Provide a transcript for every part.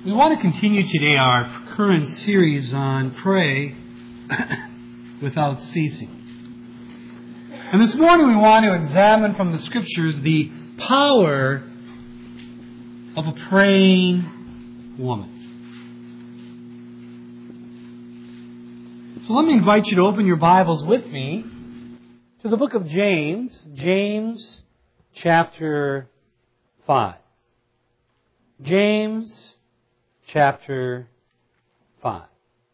We want to continue today our current series on pray without ceasing. And this morning we want to examine from the Scriptures the power of a praying woman. So let me invite you to open your Bibles with me to the book of James, James chapter 5. James chapter 5.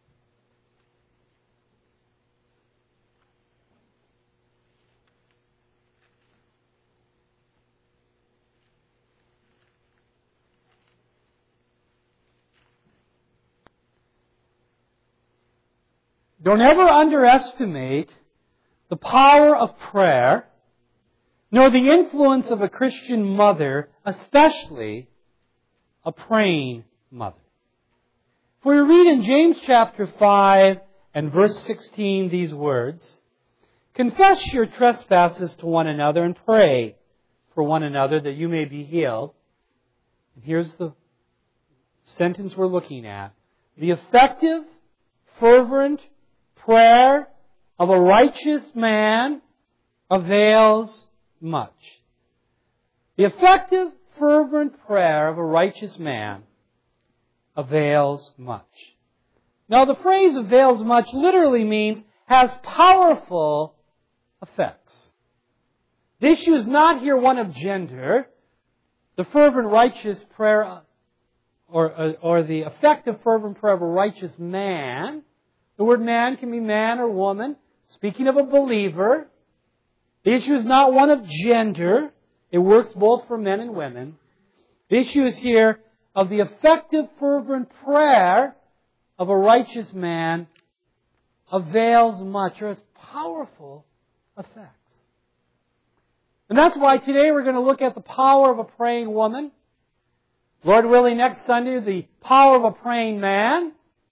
Don't ever underestimate the power of prayer, nor the influence of a Christian mother, especially a praying mother. For we read in James chapter 5 and verse 16 these words, "Confess your trespasses to one another and pray for one another that you may be healed." And here's the sentence we're looking at. "The effective, fervent prayer of a righteous man avails much." The effective, fervent prayer of a righteous man avails much. Now, the phrase avails much literally means has powerful effects. The issue is not here one of gender. The fervent righteous prayer or the effective fervent prayer of a righteous man. The word man can be man or woman. Speaking of a believer, the issue is not one of gender. It works both for men and women. The issue is here of the effective, fervent prayer of a righteous man avails much, or has powerful effects. And that's why today we're going to look at the power of a praying woman. Lord willing, next Sunday, the power of a praying man.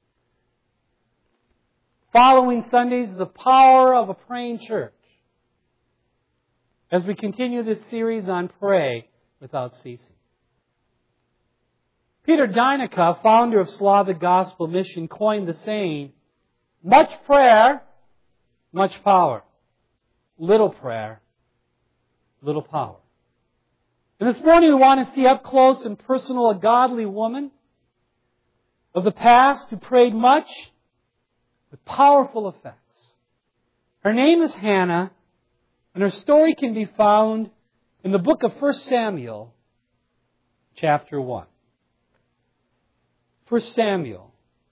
Following Sundays, the power of a praying church. As we continue this series on pray without ceasing. Peter Deinica, founder of Slavic Gospel Mission, coined the saying, "Much prayer, much power. Little prayer, little power." And this morning we want to see up close and personal a godly woman of the past who prayed much with powerful effects. Her name is Hannah, and her story can be found in the book of 1 Samuel, chapter 1. 1 Samuel,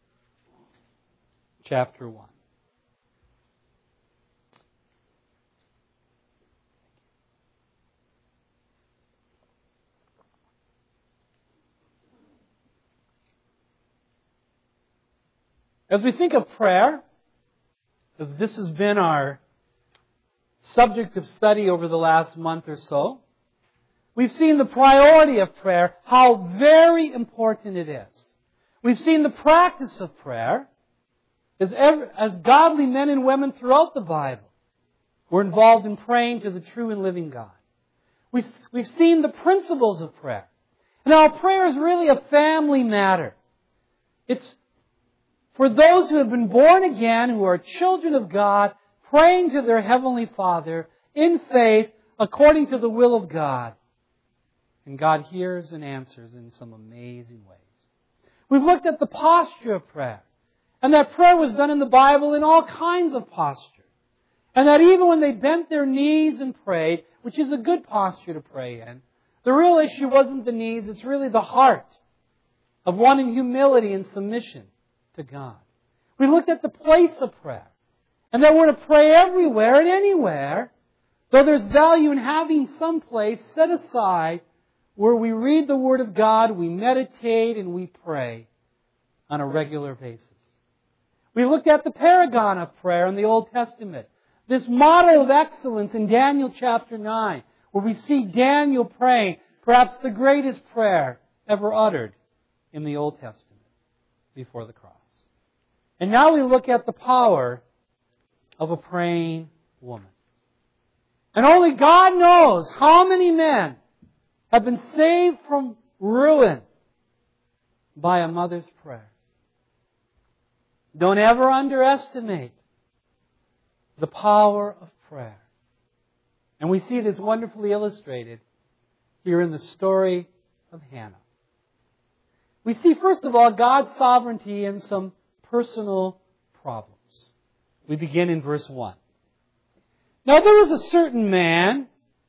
chapter 1. As we think of prayer, as this has been our subject of study over the last month or so, we've seen the priority of prayer, how very important it is. We've seen the practice of prayer as godly men and women throughout the Bible were involved in praying to the true and living God. We've seen the principles of prayer. And our prayer is really a family matter. It's for those who have been born again, who are children of God, praying to their Heavenly Father in faith according to the will of God. And God hears and answers in some amazing ways. We've looked at the posture of prayer. And that prayer was done in the Bible in all kinds of posture. And that even when they bent their knees and prayed, which is a good posture to pray in, the real issue wasn't the knees, it's really the heart of one in humility and submission to God. We looked at the place of prayer. And that we're to pray everywhere and anywhere, though there's value in having some place set aside where we read the Word of God, we meditate, and we pray on a regular basis. We looked at the paragon of prayer in the Old Testament. This model of excellence in Daniel chapter 9, where we see Daniel praying perhaps the greatest prayer ever uttered in the Old Testament before the cross. And now we look at the power of a praying woman. And only God knows how many men have been saved from ruin by a mother's prayers. Don't ever underestimate the power of prayer. And we see this wonderfully illustrated here in the story of Hannah. We see, first of all, God's sovereignty in some personal problems. We begin in verse 1. Now there was a certain man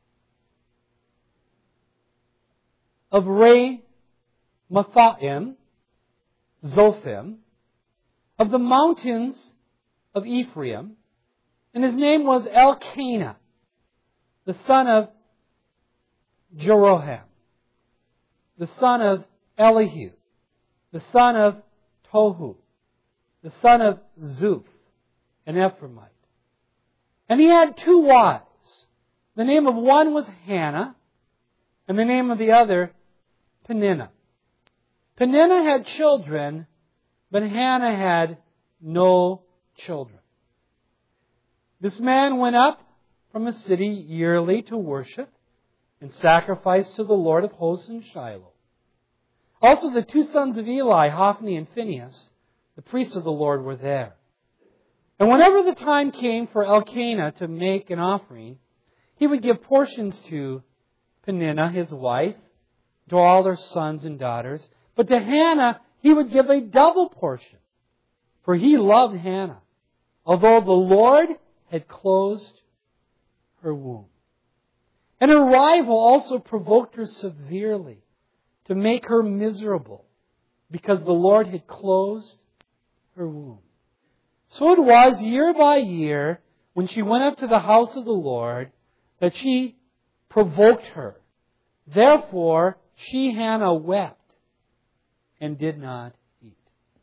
of Ramathaim, Zophim, of the mountains of Ephraim, and his name was Elkanah, the son of Jeroham, the son of Elihu, the son of Tohu, the son of Zuph, an Ephraimite. And he had 2 wives. The name of one was Hannah, and the name of the other, Peninnah. Peninnah had children, but Hannah had no children. This man went up from a city yearly to worship and sacrifice to the Lord of hosts in Shiloh. Also the 2 sons of Eli, Hophni and Phinehas, the priests of the Lord, were there. And whenever the time came for Elkanah to make an offering, he would give portions to Peninnah, his wife, to all their sons and daughters. But to Hannah, he would give a double portion, for he loved Hannah, although the Lord had closed her womb. And her rival also provoked her severely to make her miserable, because the Lord had closed her womb. So it was year by year, when she went up to the house of the Lord, that she provoked her. Therefore, she, Hannah, wept and did not eat.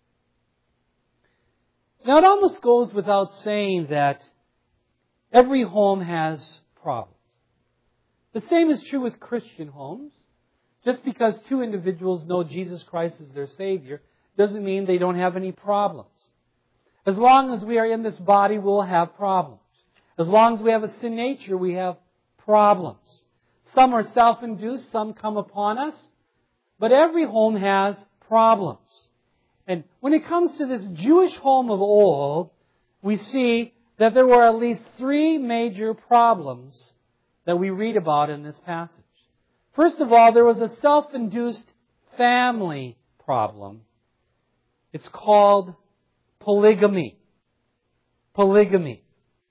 Now, it almost goes without saying that every home has problems. The same is true with Christian homes. Just because 2 individuals know Jesus Christ as their Savior doesn't mean they don't have any problems. As long as we are in this body, we'll have problems. As long as we have a sin nature, we have problems. Some are self-induced, some come upon us. But every home has problems. And when it comes to this Jewish home of old, we see that there were at least 3 major problems that we read about in this passage. First of all, there was a self-induced family problem. It's called polygamy. Polygamy.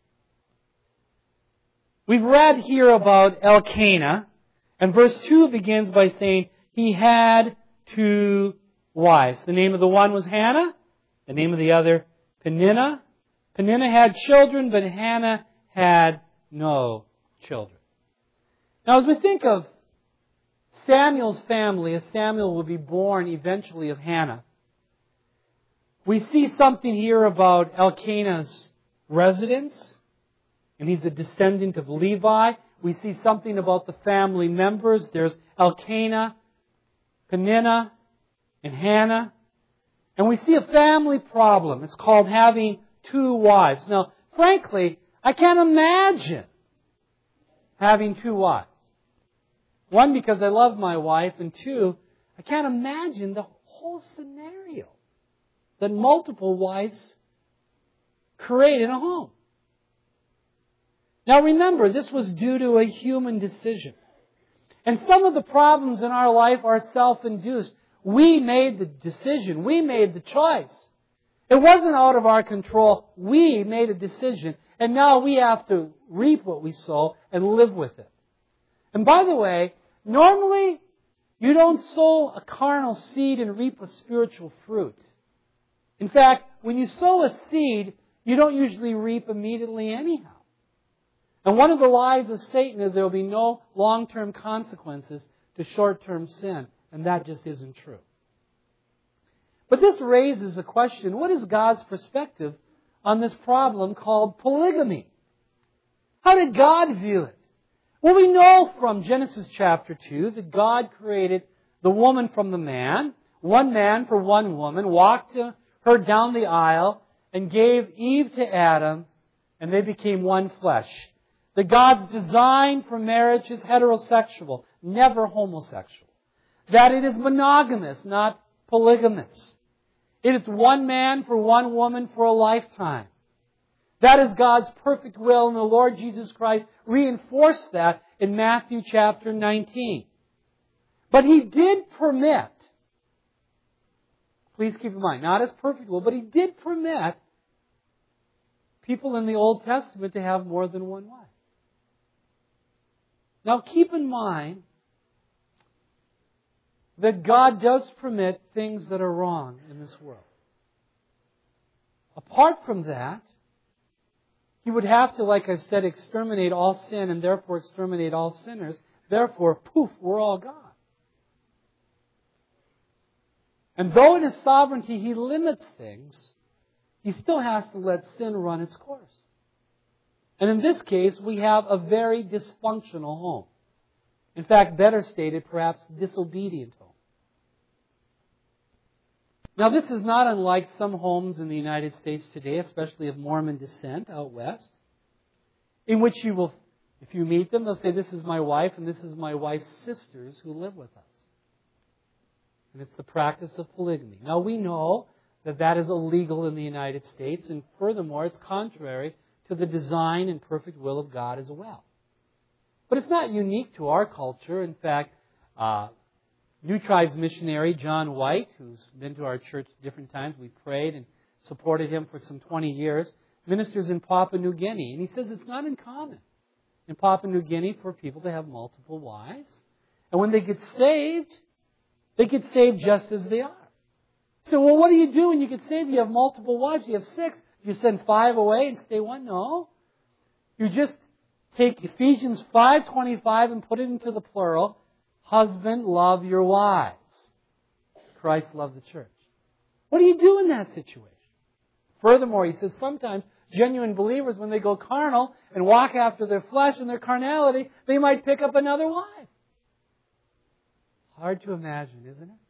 We've read here about Elkanah, and verse 2 begins by saying he had 2 wives. The name of the one was Hannah, the name of the other Peninnah. Peninnah had children, but Hannah had no children. Now, as we think of Samuel's family, as Samuel will be born eventually of Hannah, we see something here about Elkanah's residence, and he's a descendant of Levi. We see something about the family members. There's Elkanah, Peninnah, and Hannah. And we see a family problem. It's called having 2 wives. Now, frankly, I can't imagine having 2 wives. 1, because I love my wife, and 2, I can't imagine the whole scenario that multiple wives create in a home. Now remember, this was due to a human decision. And some of the problems in our life are self-induced. We made the decision. We made the choice. It wasn't out of our control. We made a decision. And now we have to reap what we sow and live with it. And by the way, normally you don't sow a carnal seed and reap a spiritual fruit. In fact, when you sow a seed, you don't usually reap immediately anyhow. And one of the lies of Satan is there will be no long-term consequences to short-term sin. And that just isn't true. But this raises a question: what is God's perspective on this problem called polygamy? How did God view it? Well, we know from Genesis chapter 2 that God created the woman from the man, one man for one woman, walked her down the aisle, and gave Eve to Adam, and they became one flesh. That God's design for marriage is heterosexual, never homosexual. That it is monogamous, not polygamous. It is one man for one woman for a lifetime. That is God's perfect will, and the Lord Jesus Christ reinforced that in Matthew chapter 19. But He did permit, please keep in mind, not His perfect will, but He did permit people in the Old Testament to have more than one wife. Now keep in mind that God does permit things that are wrong in this world. Apart from that, He would have to, like I've said, exterminate all sin and therefore exterminate all sinners. Therefore, poof, we're all gone. And though in His sovereignty He limits things, He still has to let sin run its course. And in this case, we have a very dysfunctional home. In fact, better stated, perhaps disobedient home. Now, this is not unlike some homes in the United States today, especially of Mormon descent out west, in which you will, if you meet them, they'll say, this is my wife and this is my wife's sisters who live with us. And it's the practice of polygamy. Now, we know that that is illegal in the United States, and furthermore, it's contrary to the design and perfect will of God as well. But it's not unique to our culture. In fact, New Tribes missionary John White, who's been to our church different times, we prayed and supported him for some 20 years, ministers in Papua New Guinea. And he says it's not uncommon in Papua New Guinea for people to have multiple wives. And when they get saved just as they are. So, well, what do you do when you get saved? You have multiple wives, you have 6. You send 5 away and stay 1? No. You just take Ephesians 5:25 and put it into the plural. Husband, love your wives. Christ loved the church. What do you do in that situation? Furthermore, he says sometimes genuine believers, when they go carnal and walk after their flesh and their carnality, they might pick up another wife. Hard to imagine, isn't it?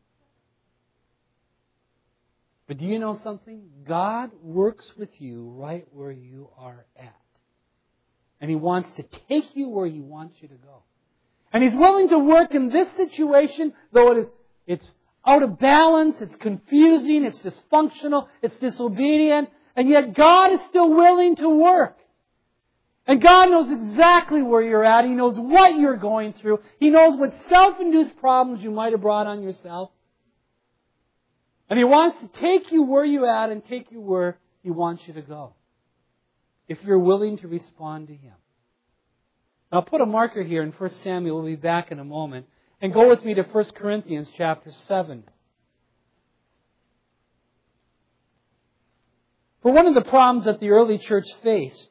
But do you know something? God works with you right where you are at. And He wants to take you where He wants you to go. And He's willing to work in this situation, though it's out of balance, it's confusing, it's dysfunctional, it's disobedient, and yet God is still willing to work. And God knows exactly where you're at. He knows what you're going through. He knows what self-induced problems you might have brought on yourself. And He wants to take you where you're at and take you where He wants you to go, if you're willing to respond to Him. Now put a marker here in 1 Samuel. We'll be back in a moment. And go with me to 1 Corinthians chapter 7. For one of the problems that the early church faced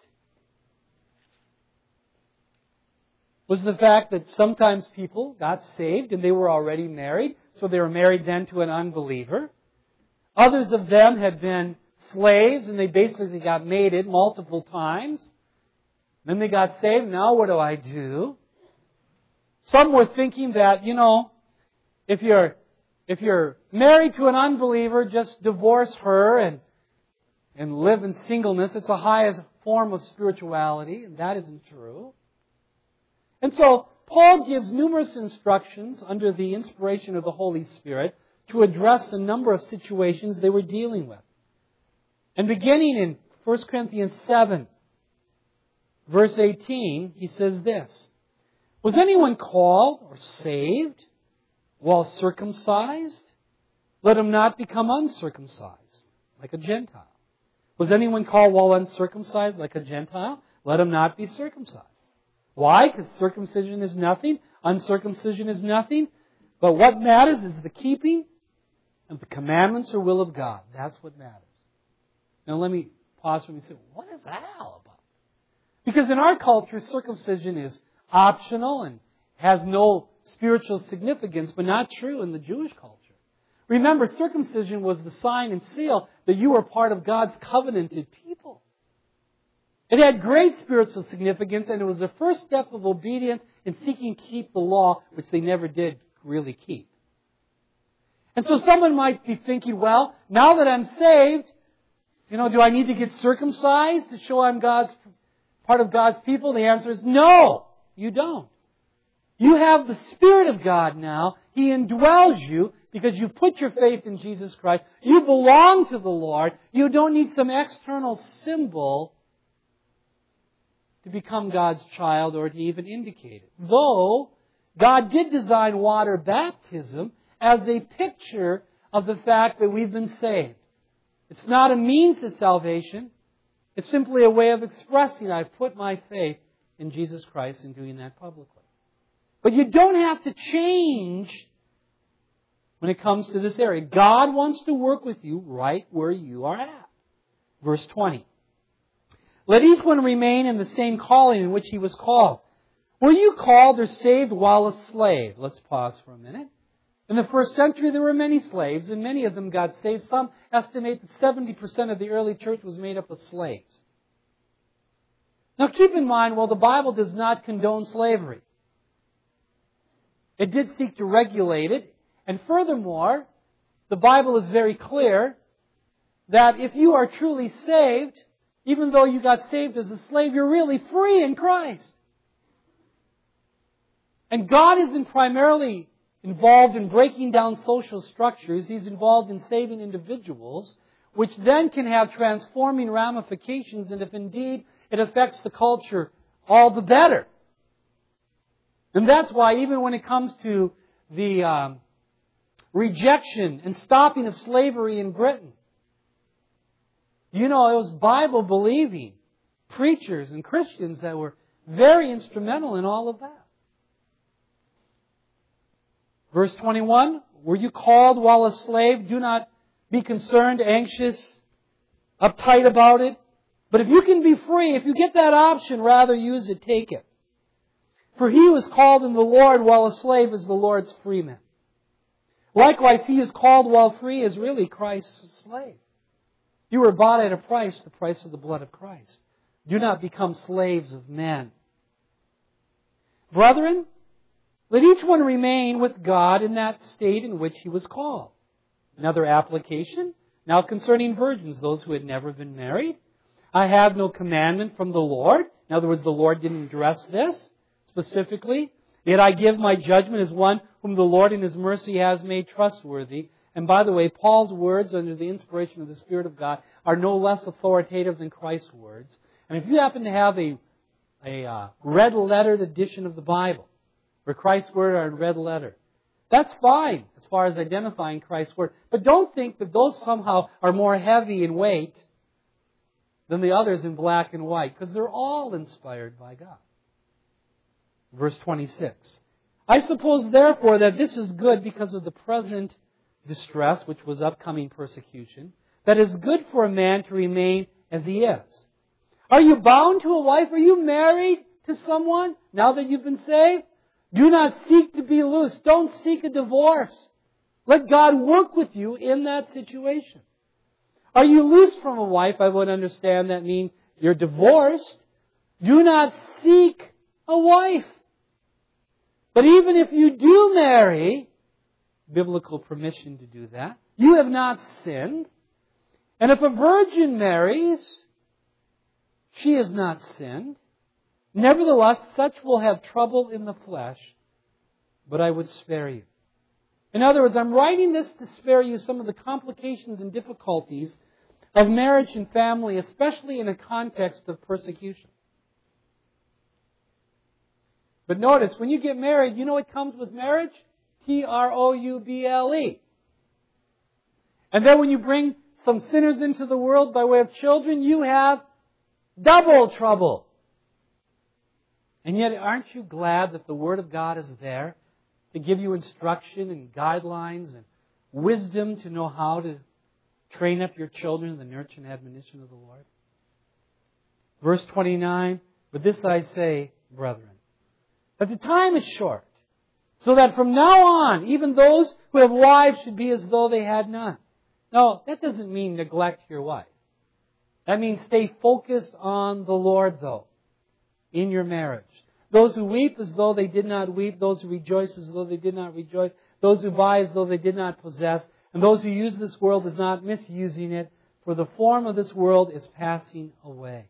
was the fact that sometimes people got saved and they were already married. So they were married then to an unbeliever. Others of them had been slaves and they basically got mated multiple times. Then they got saved. Now what do I do? Some were thinking that, if you're married to an unbeliever, just divorce her and live in singleness. It's the highest form of spirituality, and that isn't true. And so Paul gives numerous instructions under the inspiration of the Holy Spirit to address a number of situations they were dealing with. And beginning in 1 Corinthians 7, verse 18, he says this: Was anyone called or saved while circumcised? Let him not become uncircumcised, like a Gentile. Was anyone called while uncircumcised, like a Gentile? Let him not be circumcised. Why? Because circumcision is nothing, uncircumcision is nothing. But what matters is the keeping of the commandments or will of God. That's what matters. Now let me pause for me and say, what is that all about? Because in our culture, circumcision is optional and has no spiritual significance, but not true in the Jewish culture. Remember, circumcision was the sign and seal that you were part of God's covenanted people. It had great spiritual significance, and it was the first step of obedience in seeking to keep the law, which they never did really keep. And so someone might be thinking, well, now that I'm saved, do I need to get circumcised to show I'm part of God's people? The answer is no, you don't. You have the Spirit of God now. He indwells you. because you put your faith in Jesus Christ. You belong to the Lord. You don't need some external symbol to become God's child or to even indicate it. Though God did design water baptism as a picture of the fact that we've been saved. It's not a means to salvation. It's simply a way of expressing, I've put my faith in Jesus Christ and doing that publicly. But you don't have to change when it comes to this area. God wants to work with you right where you are at. Verse 20. Let each one remain in the same calling in which he was called. Were you called or saved while a slave? Let's pause for a minute. In the first century, there were many slaves, and many of them got saved. Some estimate that 70% of the early church was made up of slaves. Now keep in mind, while the Bible does not condone slavery, it did seek to regulate it. And furthermore, the Bible is very clear that if you are truly saved, even though you got saved as a slave, you're really free in Christ. And God isn't primarily involved in breaking down social structures. He's involved in saving individuals, which then can have transforming ramifications, and if indeed it affects the culture, all the better. And that's why even when it comes to the rejection and stopping of slavery in Britain, you know, it was Bible-believing preachers and Christians that were very instrumental in all of that. Verse 21, were you called while a slave? Do not be concerned, anxious, uptight about it. But if you can be free, if you get that option, rather use it, take it. For he who is called in the Lord while a slave is the Lord's freeman. Likewise, he who is called while free is really Christ's slave. You were bought at a price, the price of the blood of Christ. Do not become slaves of men. Brethren, let each one remain with God in that state in which he was called. Another application, now concerning virgins, those who had never been married. I have no commandment from the Lord. In other words, the Lord didn't address this specifically. Yet I give my judgment as one whom the Lord in His mercy has made trustworthy. And by the way, Paul's words under the inspiration of the Spirit of God are no less authoritative than Christ's words. And if you happen to have a red-lettered edition of the Bible, where Christ's words are in red letter, that's fine as far as identifying Christ's word. But don't think that those somehow are more heavy in weight than the others in black and white, because they're all inspired by God. Verse 26. I suppose, therefore, that this is good because of the present distress, which was upcoming persecution, that is good for a man to remain as he is. Are you bound to a wife? Are you married to someone now that you've been saved? Do not seek to be loose. Don't seek a divorce. Let God work with you in that situation. Are you loose from a wife? I would understand that means you're divorced. Do not seek a wife. But even if you do marry, biblical permission to do that, you have not sinned. And if a virgin marries, she has not sinned. Nevertheless, such will have trouble in the flesh, but I would spare you. In other words, I'm writing this to spare you some of the complications and difficulties of marriage and family, especially in a context of persecution. But notice, when you get married, you know what comes with marriage? Trouble. And then when you bring some sinners into the world by way of children, you have double trouble. And yet, aren't you glad that the Word of God is there to give you instruction and guidelines and wisdom to know how to train up your children in the nurture and admonition of the Lord? Verse 29, but this I say, brethren, that the time is short, so that from now on, even those who have wives should be as though they had none. No, that doesn't mean neglect your wife. That means stay focused on the Lord, though, in your marriage. Those who weep as though they did not weep, those who rejoice as though they did not rejoice, those who buy as though they did not possess, and those who use this world as not misusing it, for the form of this world is passing away.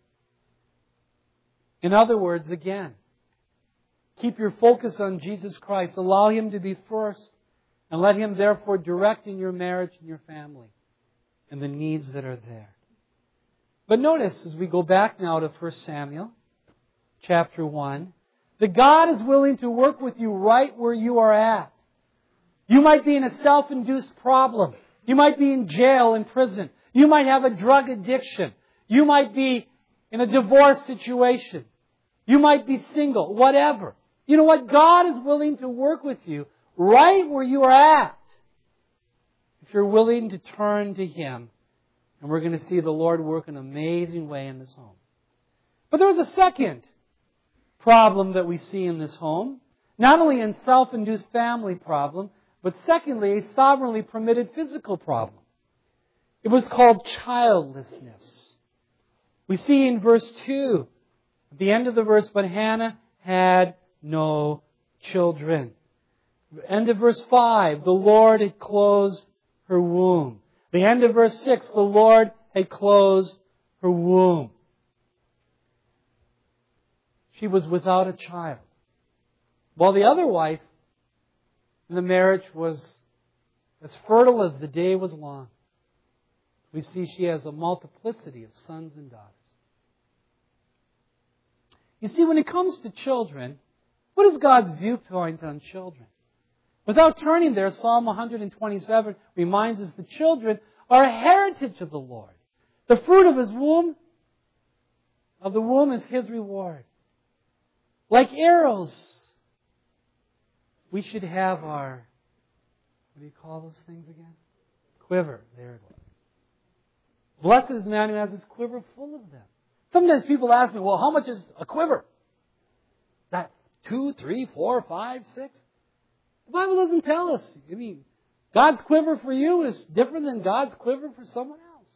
In other words, again, keep your focus on Jesus Christ. Allow Him to be first. And let Him therefore direct in your marriage and your family and the needs that are there. But notice, as we go back now to 1 Samuel chapter 1, that God is willing to work with you right where you are at. You might be in a self-induced problem. You might be in jail, in prison. You might have a drug addiction. You might be in a divorce situation. You might be single, whatever. You know what? God is willing to work with you right where you are at, if you're willing to turn to Him. And we're going to see the Lord work in an amazing way in this home. But there's a second problem that we see in this home. Not only a self-induced family problem, but secondly, a sovereignly permitted physical problem. It was called childlessness. We see in verse 2, at the end of the verse, but Hannah had no children. End of verse 5, the Lord had closed her womb. The end of verse 6, the Lord had closed her womb. She was without a child. While the other wife in the marriage was as fertile as the day was long. We see she has a multiplicity of sons and daughters. You see, when it comes to children, what is God's viewpoint on children? Without turning there, Psalm 127 reminds us the children are a heritage of the Lord. The fruit of the womb is His reward. Like arrows, we should have our, what do you call those things again? Quiver. There it was. Blessed is the man who has his quiver full of them. Sometimes people ask me, well, how much is a quiver? That 2, 3, 4, 5, 6? The Bible doesn't tell us. I mean, God's quiver for you is different than God's quiver for someone else.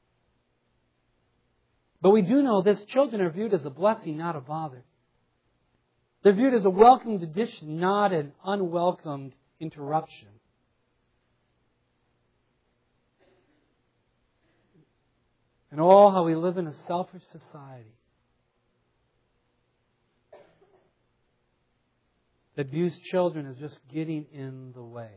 But we do know this: children are viewed as a blessing, not a bother. They're viewed as a welcomed addition, not an unwelcomed interruption. And oh, how we live in a selfish society that views children as just getting in the way.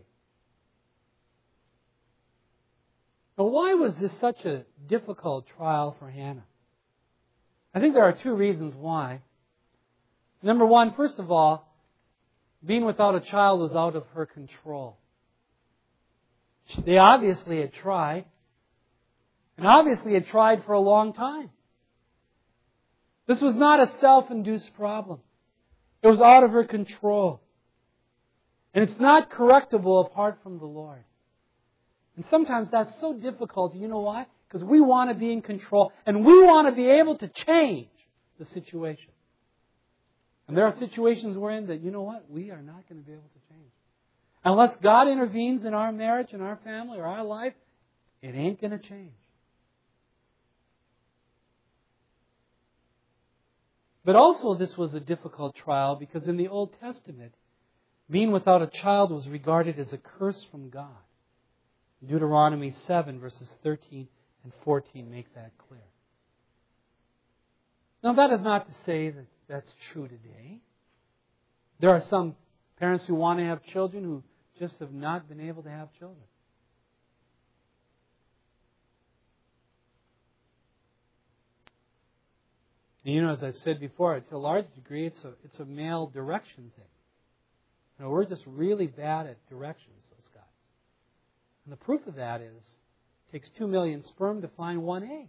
Now, why was this such a difficult trial for Hannah? I think there are two reasons why. Number one, first of all, being without a child was out of her control. They obviously had tried. And obviously had tried for a long time. This was not a self-induced problem. It was out of her control. And it's not correctable apart from the Lord. And sometimes that's so difficult. You know why? Because we want to be in control. And we want to be able to change the situation. And there are situations we're in that, you know what? We are not going to be able to change. Unless God intervenes in our marriage, in our family, or our life, it ain't going to change. But also this was a difficult trial because in the Old Testament, being without a child was regarded as a curse from God. Deuteronomy 7 verses 13 and 14 make that clear. Now that is not to say that that's true today. There are some parents who want to have children who just have not been able to have children. And you know, as I've said before, to a large degree, it's a male direction thing. You know, we're just really bad at directions, those guys. And the proof of that is, it takes 2 million sperm to find one egg.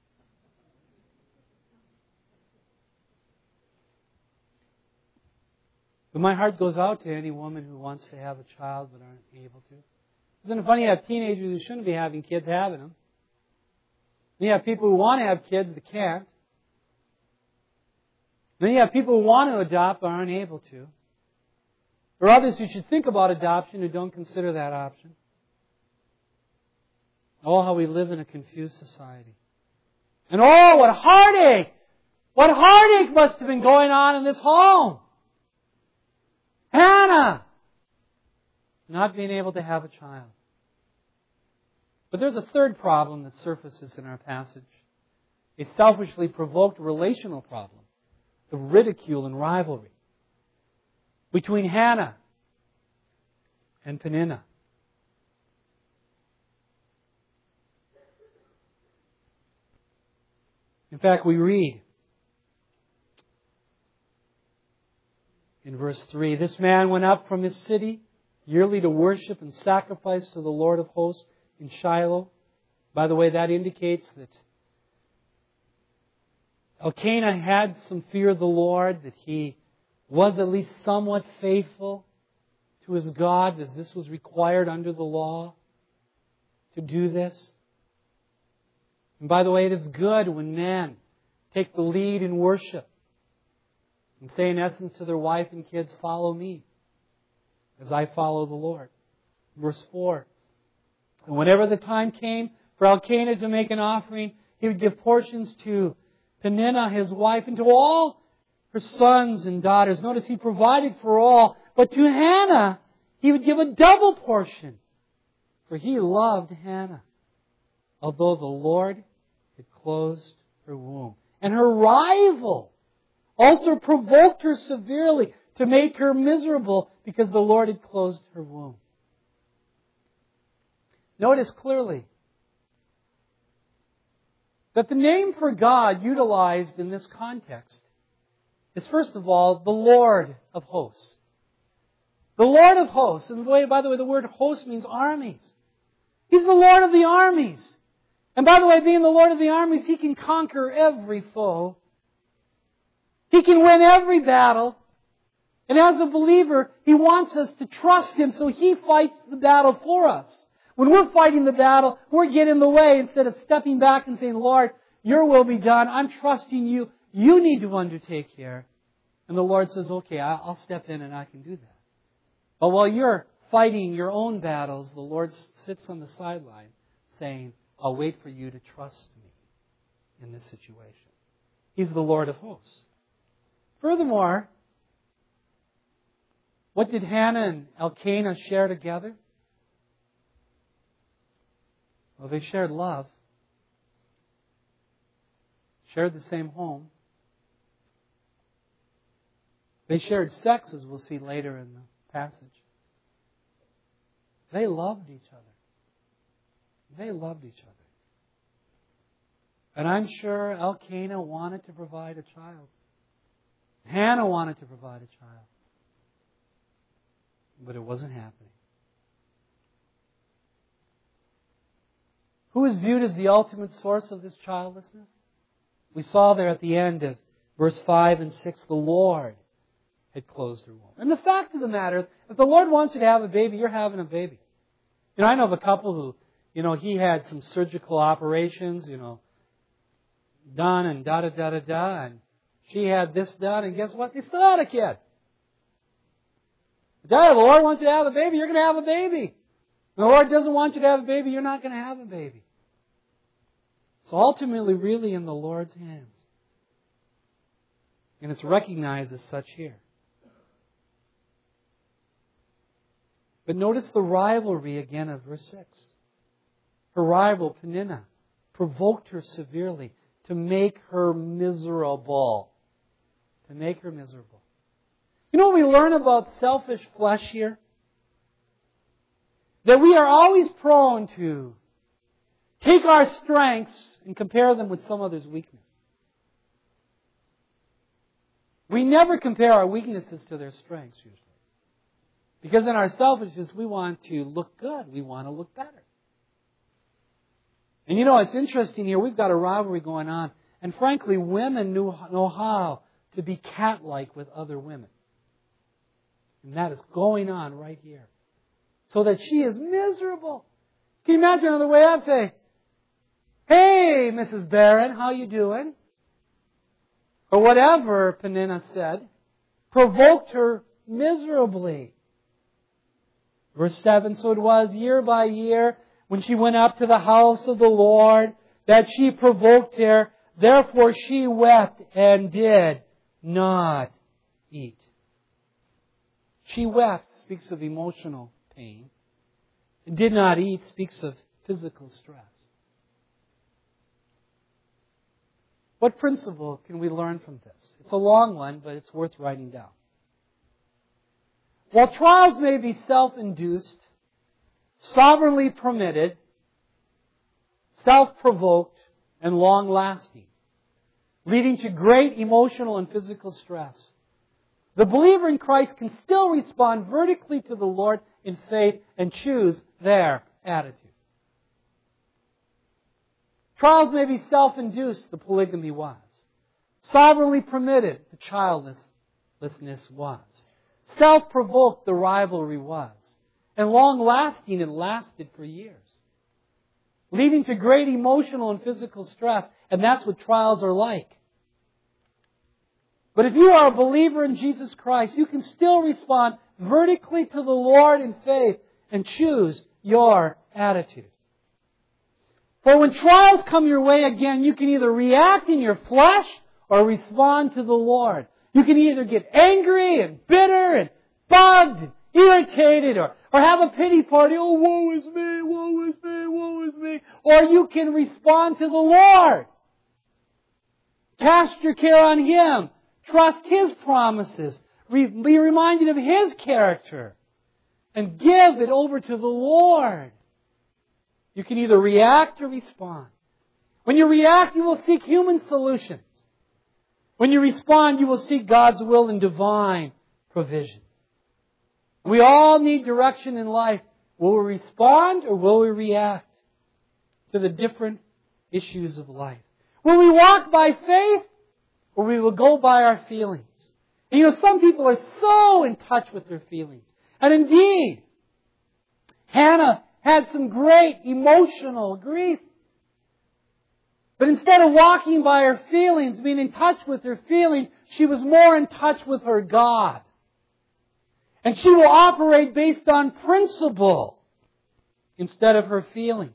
But my heart goes out to any woman who wants to have a child but aren't able to. Isn't it funny you have teenagers who shouldn't be having kids having them? And you have people who want to have kids that can't. Then you have people who want to adopt but aren't able to. There are others who should think about adoption who don't consider that option. Oh, how we live in a confused society. And oh, what heartache! What heartache must have been going on in this home! Hannah! Not being able to have a child. But there's a third problem that surfaces in our passage. A selfishly provoked relational problem of ridicule and rivalry between Hannah and Peninnah. In fact, we read in verse 3, this man went up from his city yearly to worship and sacrifice to the Lord of hosts in Shiloh. By the way, that indicates that Elkanah had some fear of the Lord, that he was at least somewhat faithful to his God, as this was required under the law to do this. And by the way, it is good when men take the lead in worship and say in essence to their wife and kids, follow me as I follow the Lord. Verse 4. And whenever the time came for Elkanah to make an offering, he would give portions to Peninnah, his wife, and to all her sons and daughters. Notice he provided for all. But to Hannah, he would give a double portion. For he loved Hannah, although the Lord had closed her womb. And her rival also provoked her severely to make her miserable because the Lord had closed her womb. Notice clearly that the name for God utilized in this context is, first of all, the Lord of hosts. The Lord of hosts. And by the way, the word host means armies. He's the Lord of the armies. And by the way, being the Lord of the armies, He can conquer every foe. He can win every battle. And as a believer, He wants us to trust Him, so He fights the battle for us. When we're fighting the battle, we're getting in the way instead of stepping back and saying, Lord, Your will be done. I'm trusting You. You need to undertake here. And the Lord says, okay, I'll step in and I can do that. But while you're fighting your own battles, the Lord sits on the sideline saying, I'll wait for you to trust me in this situation. He's the Lord of hosts. Furthermore, what did Hannah and Elkanah share together? Well, they shared love, shared the same home. They shared sex, as we'll see later in the passage. They loved each other. They loved each other. And I'm sure Elkanah wanted to provide a child. Hannah wanted to provide a child. But it wasn't happening. Who is viewed as the ultimate source of this childlessness? We saw there at the end of verse 5 and 6, the Lord had closed her womb. And the fact of the matter is, if the Lord wants you to have a baby, you're having a baby. You know, I know of a couple who, he had some surgical operations, done and da-da-da-da-da, and she had this done, and guess what? They still had a kid. Dad, the Lord wants you to have a baby, you're going to have a baby. And the Lord doesn't want you to have a baby, you're not going to have a baby. It's ultimately really in the Lord's hands. And it's recognized as such here. But notice the rivalry again of verse 6. Her rival, Peninnah, provoked her severely to make her miserable. To make her miserable. You know what we learn about selfish flesh here? That we are always prone to take our strengths and compare them with some other's weakness. We never compare our weaknesses to their strengths usually. Because in our selfishness, we want to look good. We want to look better. And it's interesting here. We've got a rivalry going on. And frankly, women know how to be cat-like with other women. And that is going on right here. So that she is miserable. Can you imagine on the way up say, hey, Mrs. Barron, how you doing? Or whatever Peninnah said, provoked her miserably. Verse 7, so it was year by year when she went up to the house of the Lord that she provoked her. Therefore she wept and did not eat. She wept speaks of emotional pain. And did not eat speaks of physical stress. What principle can we learn from this? It's a long one, but it's worth writing down. While trials may be self-induced, sovereignly permitted, self-provoked, and long-lasting, leading to great emotional and physical stress, the believer in Christ can still respond vertically to the Lord in faith and choose their attitude. Trials may be self-induced, the polygamy was. Sovereignly permitted, the childlessness was. Self-provoked, the rivalry was. And long-lasting, it lasted for years. Leading to great emotional and physical stress, and that's what trials are like. But if you are a believer in Jesus Christ, you can still respond vertically to the Lord in faith and choose your attitude. For when trials come your way again, you can either react in your flesh or respond to the Lord. You can either get angry and bitter and bugged and irritated or have a pity party. Oh, woe is me, woe is me, woe is me. Or you can respond to the Lord. Cast your care on Him. Trust His promises. Be reminded of His character. And give it over to the Lord. You can either react or respond. When you react, you will seek human solutions. When you respond, you will seek God's will and divine provision. We all need direction in life. Will we respond or will we react to the different issues of life? Will we walk by faith or we will go by our feelings? And some people are so in touch with their feelings. And indeed, Hannah had some great emotional grief. But instead of walking by her feelings, being in touch with her feelings, she was more in touch with her God. And she will operate based on principle instead of her feelings.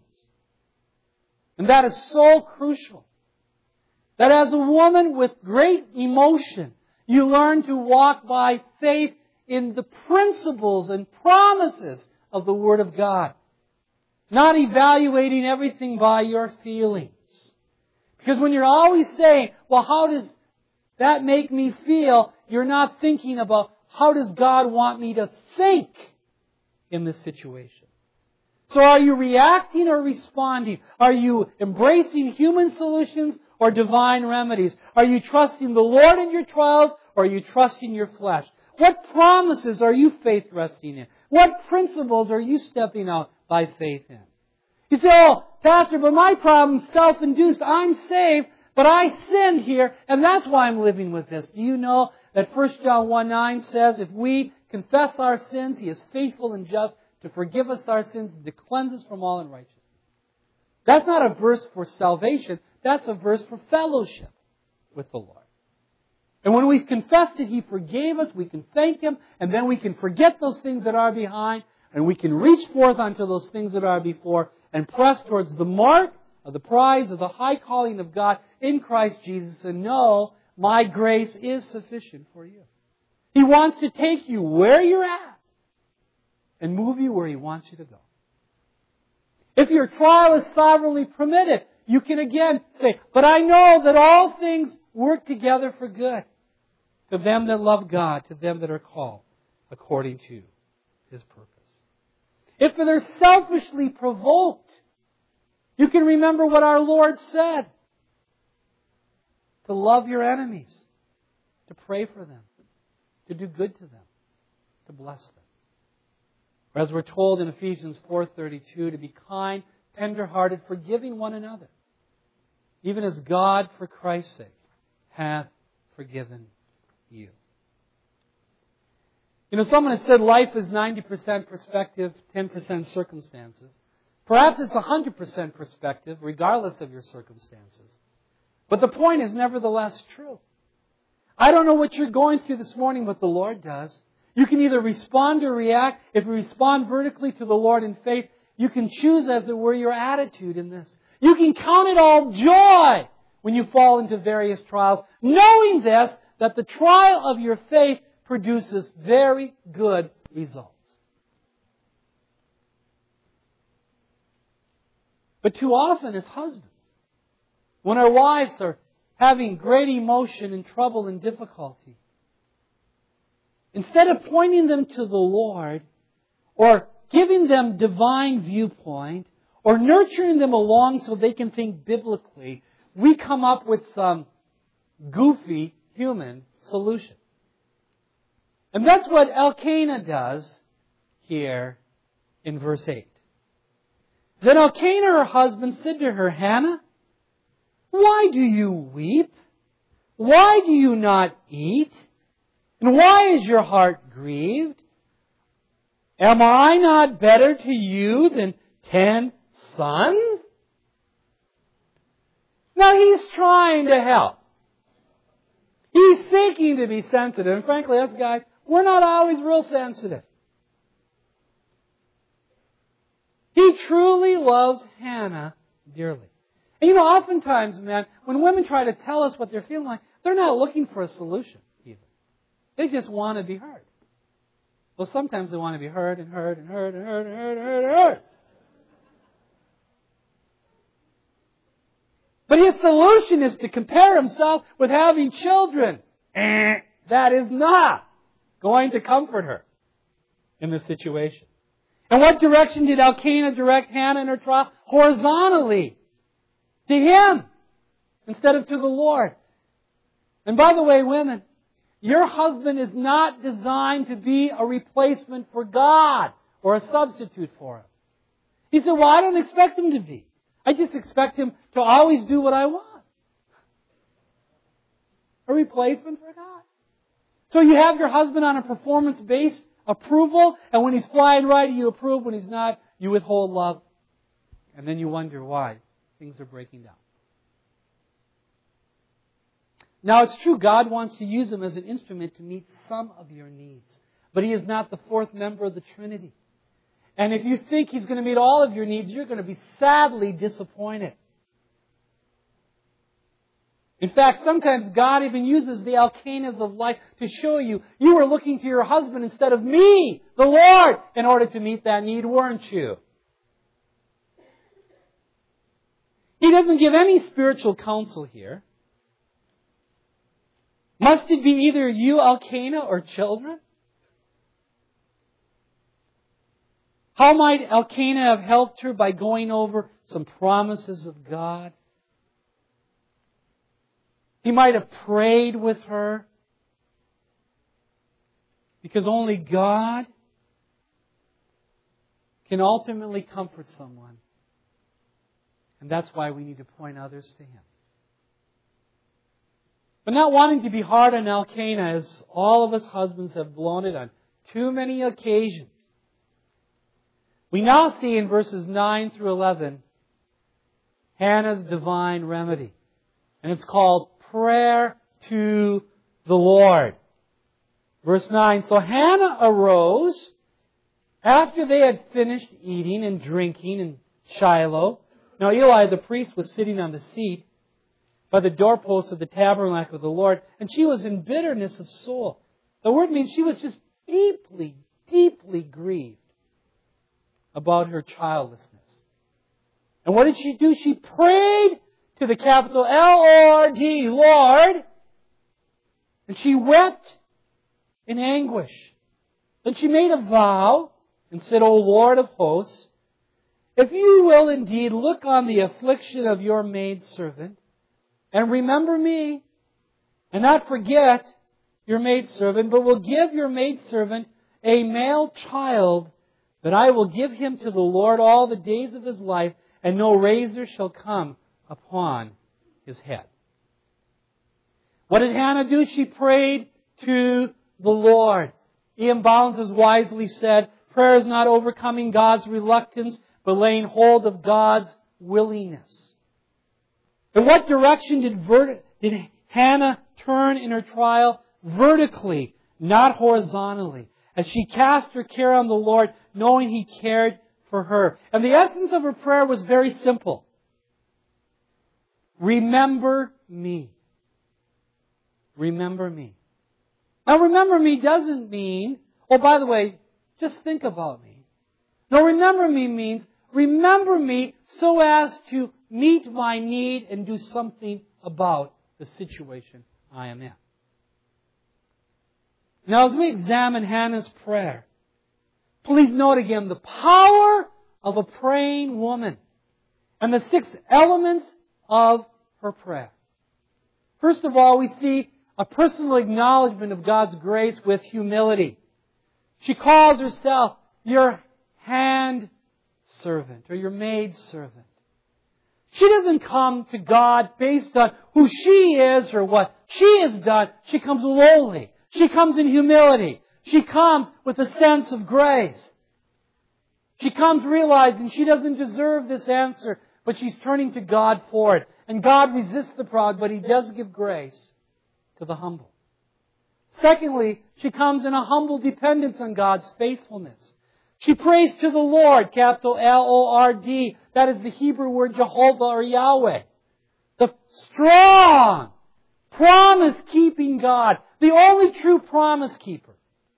And that is so crucial. That as a woman with great emotion, you learn to walk by faith in the principles and promises of the Word of God. Not evaluating everything by your feelings. Because when you're always saying, well, how does that make me feel? You're not thinking about how does God want me to think in this situation. So are you reacting or responding? Are you embracing human solutions or divine remedies? Are you trusting the Lord in your trials or are you trusting your flesh? What promises are you faith resting in? What principles are you stepping out by faith in? You say, oh, Pastor, but my problem's self-induced. I'm saved, but I sinned here, and that's why I'm living with this. Do you know that 1 John 1:9 says, if we confess our sins, He is faithful and just to forgive us our sins and to cleanse us from all unrighteousness. That's not a verse for salvation. That's a verse for fellowship with the Lord. And when we've confessed it, He forgave us. We can thank Him, and then we can forget those things that are behind, and we can reach forth unto those things that are before, and press towards the mark of the prize of the high calling of God in Christ Jesus, and know my grace is sufficient for you. He wants to take you where you're at and move you where He wants you to go. If your trial is sovereignly permitted, you can again say, but I know that all things work together for good to them that love God, to them that are called according to His purpose. If they're selfishly provoked, you can remember what our Lord said. To love your enemies. To pray for them. To do good to them. To bless them. Or as we're told in Ephesians 4:32, to be kind, tender-hearted, forgiving one another. Even as God, for Christ's sake, hath forgiven you. Someone has said life is 90% perspective, 10% circumstances. Perhaps it's 100% perspective, regardless of your circumstances. But the point is nevertheless true. I don't know what you're going through this morning, but the Lord does. You can either respond or react. If you respond vertically to the Lord in faith, you can choose, as it were, your attitude in this. You can count it all joy when you fall into various trials, knowing this, that the trial of your faith produces very good results. But too often as husbands, when our wives are having great emotion and trouble and difficulty, instead of pointing them to the Lord, or giving them divine viewpoint, or nurturing them along so they can think biblically, we come up with some goofy human solution. And that's what Elkanah does here in verse 8. Then Elkanah, her husband, said to her, Hannah, why do you weep? Why do you not eat? And why is your heart grieved? Am I not better to you than 10 sons? Now he's trying to help. He's seeking to be sensitive. And frankly, us guys, we're not always real sensitive. He truly loves Hannah dearly. And you know, oftentimes, man, when women try to tell us what they're feeling like, they're not looking for a solution, even. They just want to be heard. Well, sometimes they want to be heard and heard and heard and heard and heard and heard and heard. But his solution is to compare himself with having children. That is not going to comfort her in this situation. And what direction did Elkanah direct Hannah in her trial? Horizontally. To him. Instead of to the Lord. And by the way, women, your husband is not designed to be a replacement for God or a substitute for him. He said, well, I don't expect him to be. I just expect him to always do what I want. A replacement for God. So you have your husband on a performance-based approval, and when he's flying right, you approve. When he's not, you withhold love. And then you wonder why things are breaking down. Now, it's true, God wants to use him as an instrument to meet some of your needs. But he is not the fourth member of the Trinity. And if you think he's going to meet all of your needs, you're going to be sadly disappointed. In fact, sometimes God even uses the Elkanahs of life to show you, you were looking to your husband instead of me, the Lord, in order to meet that need, weren't you? He doesn't give any spiritual counsel here. Must it be either you, Elkanah, or children? How might Elkanah have helped her by going over some promises of God? He might have prayed with her. Because only God can ultimately comfort someone. And that's why we need to point others to him. But not wanting to be hard on Elkanah, as all of us husbands have blown it on too many occasions, we now see in verses 9 through 11 Hannah's divine remedy. And it's called prayer to the Lord. Verse 9, so Hannah arose after they had finished eating and drinking in Shiloh. Now Eli the priest was sitting on the seat by the doorpost of the tabernacle of the Lord, and she was in bitterness of soul. The word means she was just deeply, deeply grieved about her childlessness. And what did she do? She prayed to the capital L-O-R-D, Lord, and she wept in anguish. Then she made a vow and said, O Lord of hosts, if you will indeed look on the affliction of your maidservant, and remember me, and not forget your maidservant, but will give your maidservant a male child, that I will give him to the Lord all the days of his life, and no razor shall come upon his head. What did Hannah do? She prayed to the Lord. Ian Bounds has wisely said, prayer is not overcoming God's reluctance, but laying hold of God's willingness. In what direction did Hannah turn in her trial? Vertically, not horizontally. As she cast her care on the Lord, knowing He cared for her. And the essence of her prayer was very simple. Remember me. Remember me. Now, remember me doesn't mean, oh, by the way, just think about me. No, remember me means, remember me so as to meet my need and do something about the situation I am in. Now, as we examine Hannah's prayer, please note again the power of a praying woman and the 6 elements of her prayer. First of all, we see a personal acknowledgement of God's grace with humility. She calls herself your hand servant or your maid servant. She doesn't come to God based on who she is or what she has done. She comes lowly. She comes in humility. She comes with a sense of grace. She comes realizing she doesn't deserve this answer, but she's turning to God for it. And God resists the proud, but He does give grace to the humble. Secondly, she comes in a humble dependence on God's faithfulness. She prays to the Lord, capital L-O-R-D. That is the Hebrew word Jehovah or Yahweh. The strong, promise-keeping God. The only true promise keeper.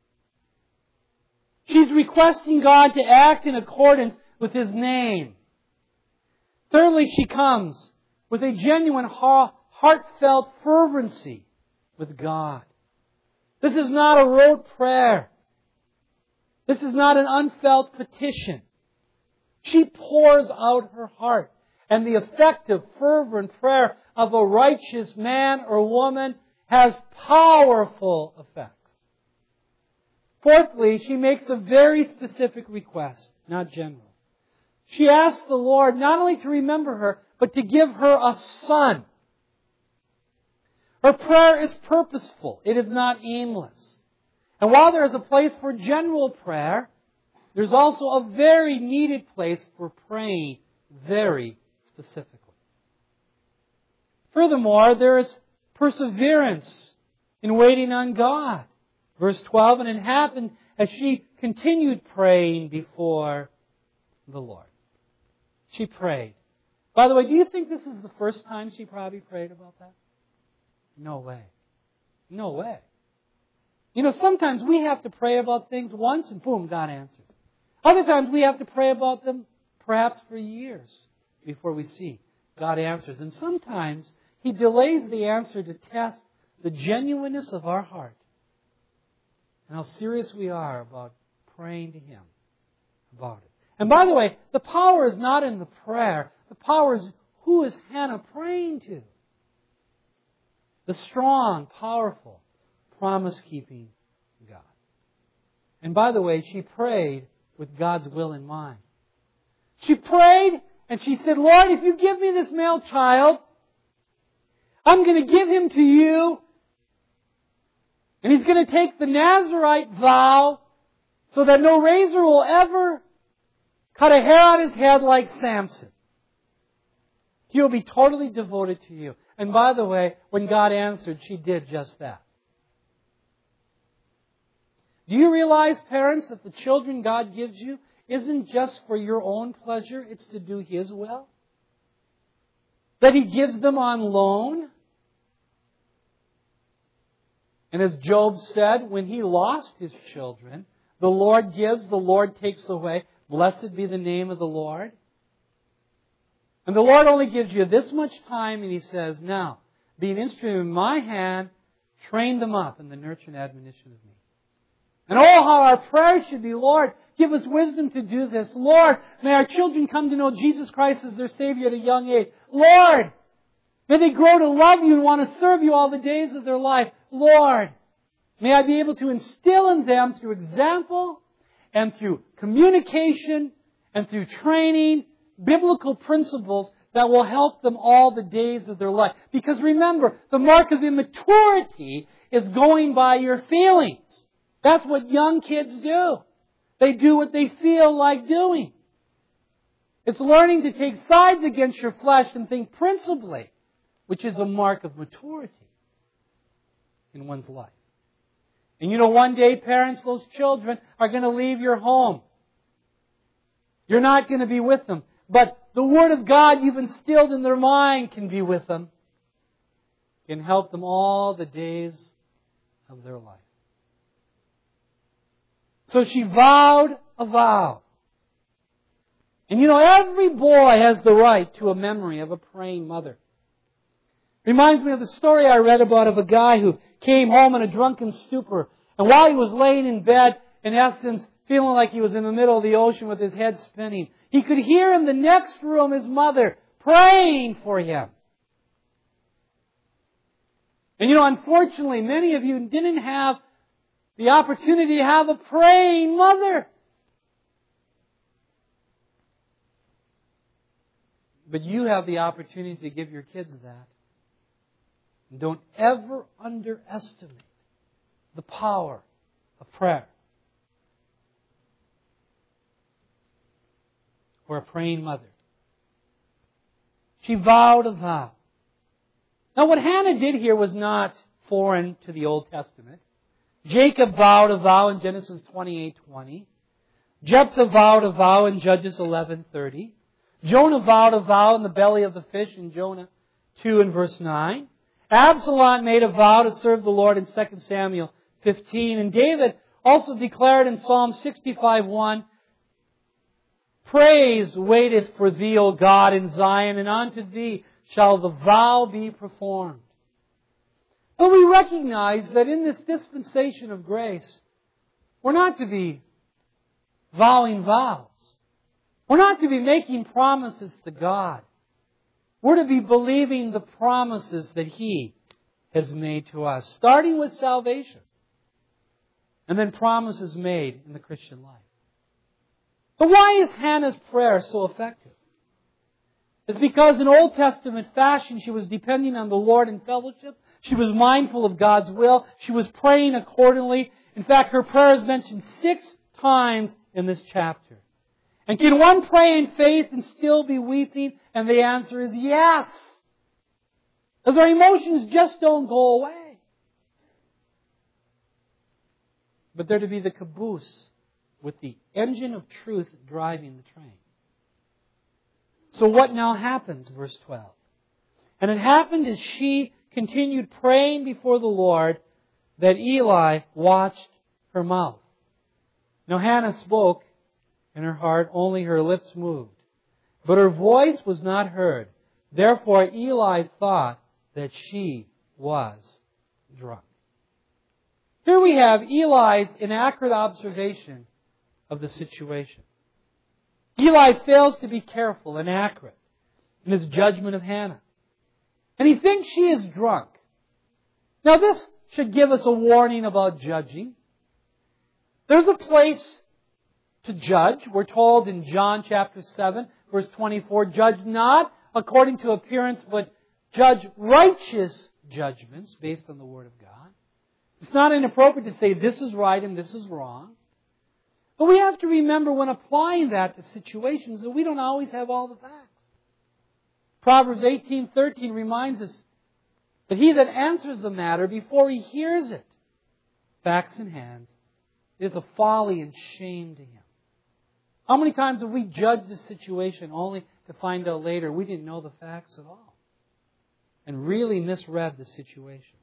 She's requesting God to act in accordance with His name. Thirdly, she comes with a genuine, heartfelt fervency with God. This is not a rote prayer. This is not an unfelt petition. She pours out her heart. And the effective, fervent prayer of a righteous man or woman has powerful effects. Fourthly, she makes a very specific request, not general. She asks the Lord not only to remember her, but to give her a son. Her prayer is purposeful. It is not aimless. And while there is a place for general prayer, there's also a very needed place for praying very specifically. Furthermore, there is perseverance in waiting on God. Verse 12, and it happened as she continued praying before the Lord. She prayed. By the way, do you think this is the first time she probably prayed about that? No way. No way. You know, sometimes we have to pray about things once and boom, God answers. Other times we have to pray about them perhaps for years before we see God answers. And sometimes He delays the answer to test the genuineness of our heart and how serious we are about praying to Him about it. And by the way, the power is not in the prayer. The power is who is Hannah praying to? The strong, powerful, promise-keeping God. And by the way, she prayed with God's will in mind. She prayed and she said, Lord, if you give me this male child, I'm going to give him to you. And he's going to take the Nazirite vow so that no razor will ever cut a hair on his head like Samson. He will be totally devoted to you. And by the way, when God answered, she did just that. Do you realize, parents, that the children God gives you isn't just for your own pleasure, it's to do His will? That He gives them on loan? And as Job said, when he lost his children, the Lord gives, the Lord takes away. Blessed be the name of the Lord. And the Lord only gives you this much time, and He says, now, be an instrument in my hand, train them up in the nurture and admonition of me. And oh, how our prayers should be, Lord, give us wisdom to do this. Lord, may our children come to know Jesus Christ as their Savior at a young age. Lord, may they grow to love You and want to serve You all the days of their life. Lord, may I be able to instill in them through example and through communication and through training biblical principles that will help them all the days of their life. Because remember, the mark of immaturity is going by your feelings. That's what young kids do. They do what they feel like doing. It's learning to take sides against your flesh and think principally, which is a mark of maturity in one's life. And you know, one day, parents, those children are going to leave your home. You're not going to be with them. But the Word of God you've instilled in their mind can be with them. Can help them all the days of their life. So she vowed a vow. And you know, every boy has the right to a memory of a praying mother. Reminds me of the story I read about of a guy who came home in a drunken stupor And while he was laying in bed, in essence, feeling like he was in the middle of the ocean with his head spinning, he could hear in the next room his mother praying for him. And unfortunately, many of you didn't have the opportunity to have a praying mother. But you have the opportunity to give your kids that. And don't ever underestimate the power of prayer. Or a praying mother. She vowed a vow. Now what Hannah did here was not foreign to the Old Testament. Jacob vowed a vow in Genesis 28:20. Jephthah vowed a vow in Judges 11:30. Jonah vowed a vow in the belly of the fish in Jonah 2 and verse 9. Absalom made a vow to serve the Lord in 2 Samuel 15. And David also declared in Psalm 65:1, Praise waiteth for thee, O God, in Zion, and unto thee shall the vow be performed. But we recognize that in this dispensation of grace, we're not to be vowing vows. We're not to be making promises to God. We're to be believing the promises that He has made to us, starting with salvation, and then promises made in the Christian life. But why is Hannah's prayer so effective? It's because in Old Testament fashion, she was depending on the Lord in fellowship. She was mindful of God's will. She was praying accordingly. In fact, her prayer is mentioned 6 times in this chapter. And can one pray in faith and still be weeping? And the answer is yes. Because our emotions just don't go away. But they're to be the caboose with the engine of truth driving the train. So what now happens? Verse 12. And it happened as she continued praying before the Lord that Eli watched her mouth. Now Hannah spoke in her heart, only her lips moved. But her voice was not heard. Therefore Eli thought that she was drunk. Here we have Eli's inaccurate observation of the situation. Eli fails to be careful and accurate in his judgment of Hannah. And he thinks she is drunk. Now this should give us a warning about judging. There's a place to judge. We're told in John chapter 7, verse 24, judge not according to appearance, but judge righteous judgments based on the Word of God. It's not inappropriate to say this is right and this is wrong. But we have to remember when applying that to situations that we don't always have all the facts. Proverbs 18:13 reminds us that he that answers the matter before he hears it, facts in hands, is a folly and shame to him. How many times have we judged a situation only to find out later we didn't know the facts at all and really misread the situation?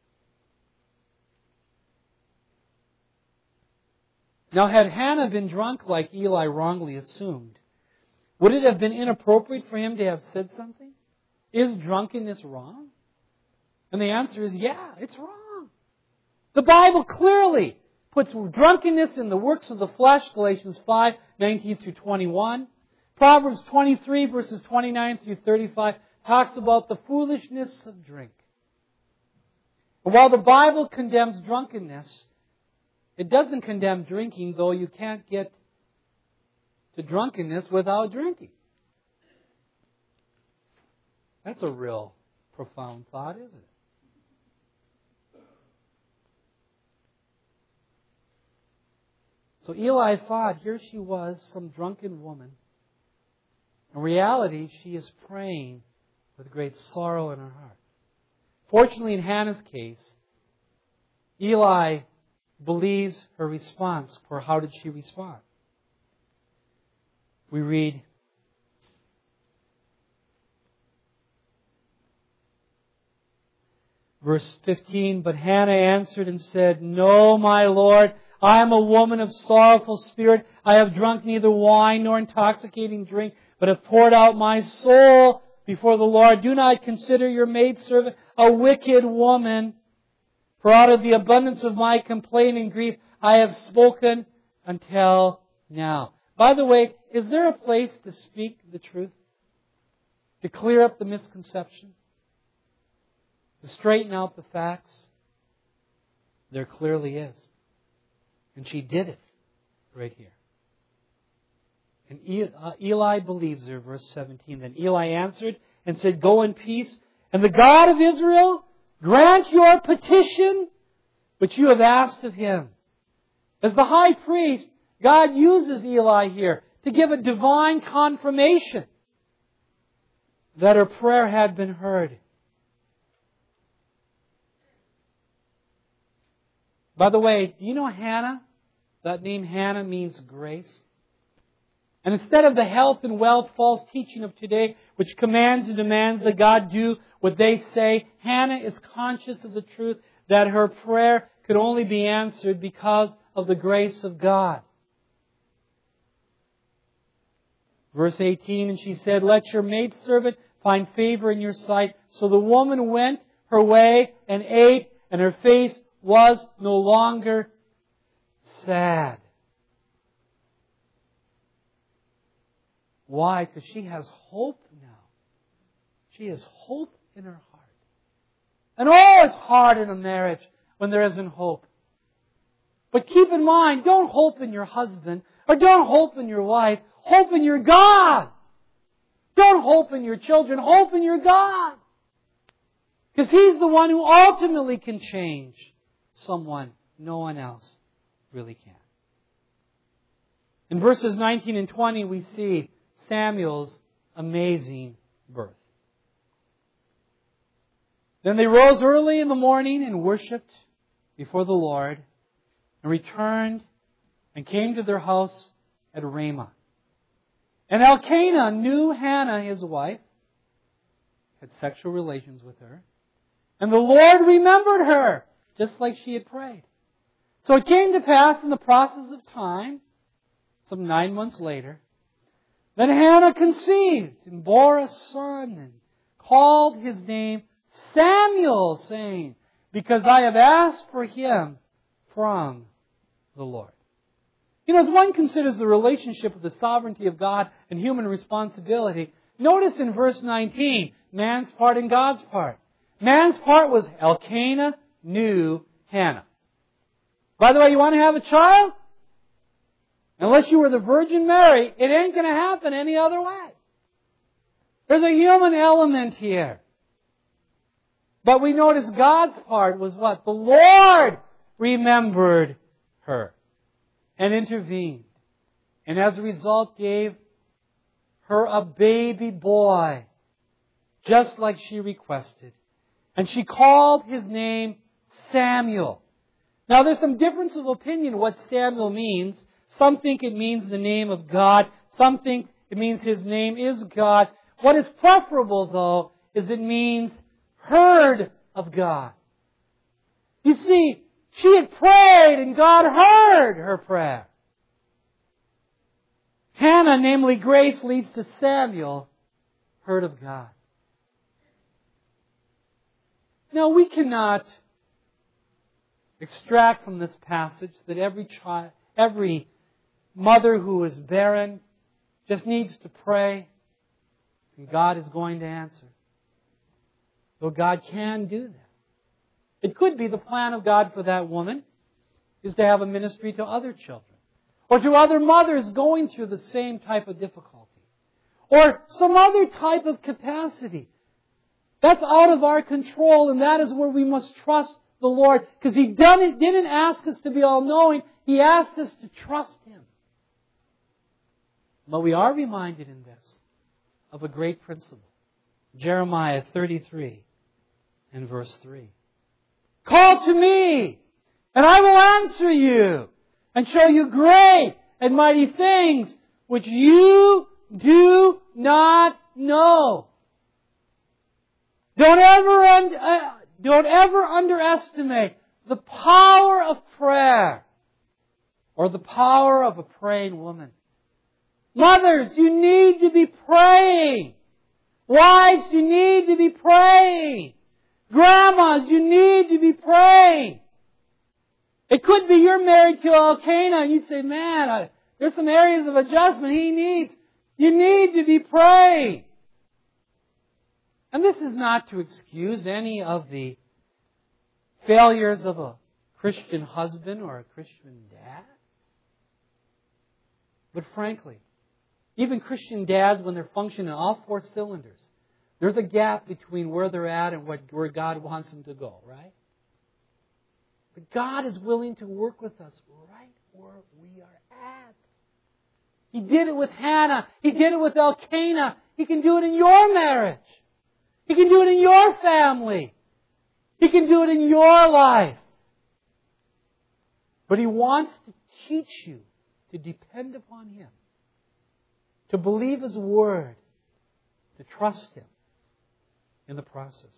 Now, had Hannah been drunk like Eli wrongly assumed, would it have been inappropriate for him to have said something? Is drunkenness wrong? And the answer is, yeah, it's wrong. The Bible clearly puts drunkenness in the works of the flesh, Galatians 5:19 through 21. Proverbs 23, verses 29 through 35, talks about the foolishness of drink. And while the Bible condemns drunkenness, it doesn't condemn drinking, though you can't get to drunkenness without drinking. That's a real profound thought, isn't it? So Eli thought, here she was, some drunken woman. In reality, she is praying with great sorrow in her heart. Fortunately, in Hannah's case, Eli believes her response. For how did she respond? We read, verse 15, but Hannah answered and said, No, my Lord, I am a woman of sorrowful spirit. I have drunk neither wine nor intoxicating drink, but have poured out my soul before the Lord. Do not consider your maidservant a wicked woman. For out of the abundance of my complaint and grief, I have spoken until now. By the way, is there a place to speak the truth? To clear up the misconception? To straighten out the facts? There clearly is. And she did it right here. And Eli believes her, verse 17. Then Eli answered and said, Go in peace, and the God of Israel grant your petition which you have asked of Him. As the high priest, God uses Eli here to give a divine confirmation that her prayer had been heard. By the way, do you know Hannah? That name Hannah means grace. And instead of the health and wealth false teaching of today, which commands and demands that God do what they say, Hannah is conscious of the truth that her prayer could only be answered because of the grace of God. Verse 18, and she said, Let your maidservant find favor in your sight. So the woman went her way and ate, and her face was no longer sad. Why? Because she has hope now. She has hope in her heart. And it's hard in a marriage when there isn't hope. But keep in mind, don't hope in your husband or don't hope in your wife. Hope in your God. Don't hope in your children. Hope in your God. Because He's the one who ultimately can change someone. No one else really can. In verses 19 and 20, we see Samuel's amazing birth. Then they rose early in the morning and worshipped before the Lord and returned and came to their house at Ramah. And Elkanah knew Hannah, his wife, had sexual relations with her. And the Lord remembered her, just like she had prayed. So it came to pass in the process of time, some 9 months later, that Hannah conceived and bore a son and called his name Samuel, saying, Because I have asked for him from the Lord. You know, as one considers the relationship of the sovereignty of God and human responsibility, notice in verse 19, man's part and God's part. Man's part was Elkanah knew Hannah. By the way, you want to have a child? Unless you were the Virgin Mary, it ain't going to happen any other way. There's a human element here. But we notice God's part was what? The Lord remembered her and intervened. And as a result gave her a baby boy, just like she requested. And she called his name Samuel. Now there's some difference of opinion what Samuel means. Some think it means the name of God. Some think it means His name is God. What is preferable, though, is it means heard of God. You see, she had prayed and God heard her prayer. Hannah, namely grace, leads to Samuel, heard of God. Now, we cannot extract from this passage that every mother who is barren just needs to pray and God is going to answer. Though God can do that. It could be the plan of God for that woman is to have a ministry to other children. Or to other mothers going through the same type of difficulty. Or some other type of capacity. That's out of our control, and that is where we must trust the Lord. Because He didn't ask us to be all-knowing. He asked us to trust Him. But we are reminded in this of a great principle. Jeremiah 33 and verse 3. Call to me, and I will answer you, and show you great and mighty things which you do not know. Don't ever underestimate the power of prayer or the power of a praying woman. Mothers, you need to be praying. Wives, you need to be praying. Grandmas, you need to be praying. It could be you're married to Elkanah and you say, man, there's some areas of adjustment he needs. You need to be praying. And this is not to excuse any of the failures of a Christian husband or a Christian dad. But frankly, even Christian dads, when they're functioning on all four cylinders, there's a gap between where they're at and where God wants them to go, right? But God is willing to work with us right where we are at. He did it with Hannah. He did it with Elkanah. He can do it in your marriage. He can do it in your family. He can do it in your life. But He wants to teach you to depend upon Him, to believe His Word, to trust Him in the process.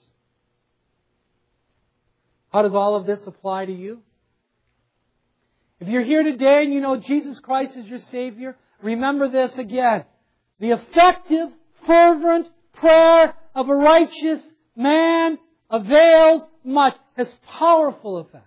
How does all of this apply to you? If you're here today and you know Jesus Christ is your Savior, remember this again. The effective, fervent prayer of a righteous man avails much, has powerful effects.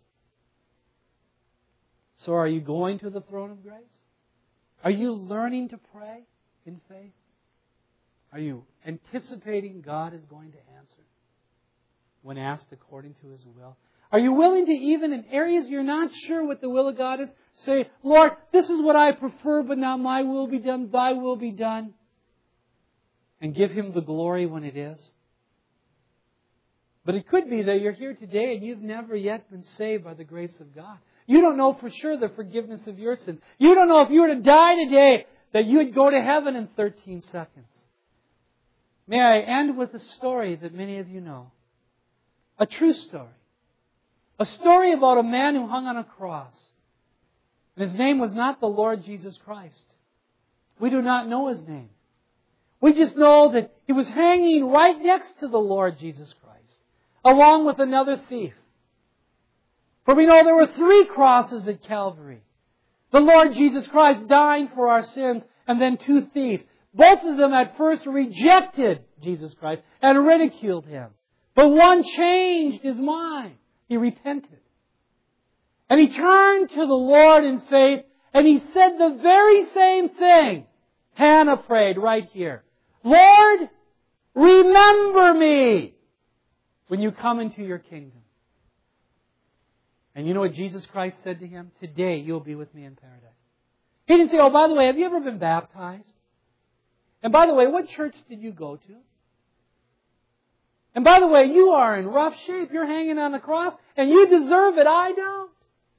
So are you going to the throne of grace? Are you learning to pray in faith? Are you anticipating God is going to answer when asked according to His will? Are you willing to, even in areas you're not sure what the will of God is, say, Lord, this is what I prefer, but not my will be done, Thy will be done. And give Him the glory when it is. But it could be that you're here today and you've never yet been saved by the grace of God. You don't know for sure the forgiveness of your sins. You don't know if you were to die today that you would go to heaven in 13 seconds. May I end with a story that many of you know. A true story. A story about a man who hung on a cross. And His name was not the Lord Jesus Christ. We do not know His name. We just know that He was hanging right next to the Lord Jesus Christ, along with another thief. For we know there were 3 crosses at Calvary. The Lord Jesus Christ dying for our sins, and then 2 thieves. Both of them at first rejected Jesus Christ and ridiculed Him. But one changed his mind. He repented. And he turned to the Lord in faith, and he said the very same thing Hannah prayed right here. Lord, remember me when you come into your kingdom. And you know what Jesus Christ said to him? Today you'll be with me in paradise. He didn't say, oh, by the way, have you ever been baptized? And by the way, what church did you go to? And by the way, you are in rough shape. You're hanging on the cross, and you deserve it. I don't.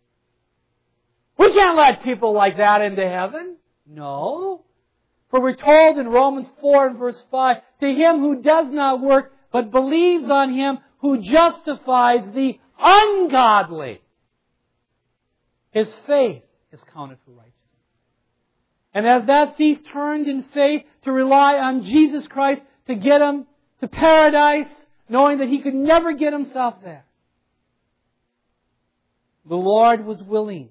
We can't let people like that into heaven. No. For we're told in Romans 4 and verse 5, to him who does not work, but believes on Him who justifies the ungodly, his faith is counted for righteousness. And as that thief turned in faith to rely on Jesus Christ to get him to paradise, knowing that he could never get himself there, the Lord was willing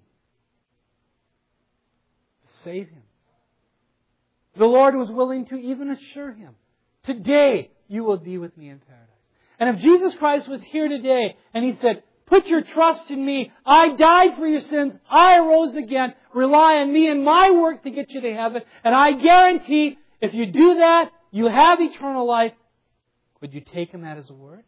to save him. The Lord was willing to even assure him, today you will be with me in paradise. And if Jesus Christ was here today and He said, put your trust in me, I died for your sins, I arose again, rely on me and my work to get you to heaven, and I guarantee if you do that, you have eternal life, would you take Him at His word?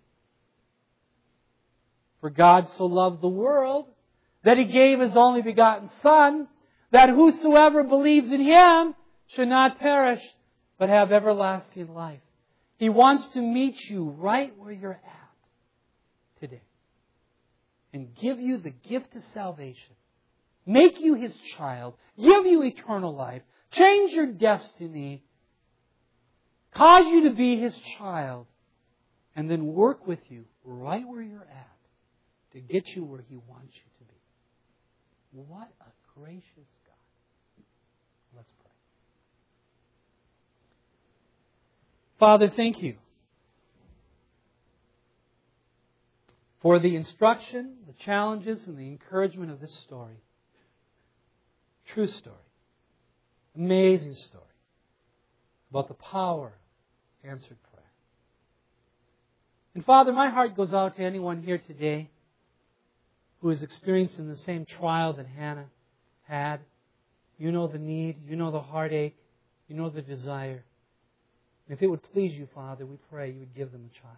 For God so loved the world that He gave His only begotten Son, that whosoever believes in Him should not perish, but have everlasting life. He wants to meet you right where you're at today and give you the gift of salvation, make you His child, give you eternal life, change your destiny, cause you to be His child, and then work with you right where you're at to get you where He wants you to be. What a gracious God. Let's pray. Father, thank You for the instruction, the challenges, and the encouragement of this story. True story. Amazing story about the power of answered prayer. And Father, my heart goes out to anyone here today who is experiencing the same trial that Hannah had. You know the need, you know the heartache, you know the desire. And if it would please you, Father, we pray you would give them a child.